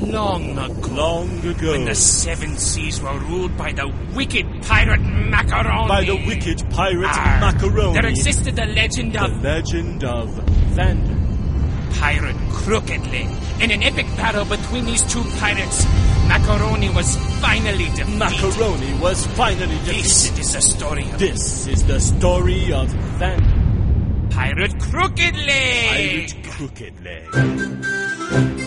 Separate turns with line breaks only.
Long ago.
Long ago.
When the seven seas were ruled by the wicked pirate Macaroni.
By the wicked pirate Macaroni.
There existed the legend of...
The legend of Vander.
Pirate Crooked Leg. In an epic battle between these two pirates, Macaroni was finally defeated.
Macaroni was finally defeated.
This is the story of...
This is the story of Vander.
Pirate Crooked Leg.
Pirate Crooked Leg.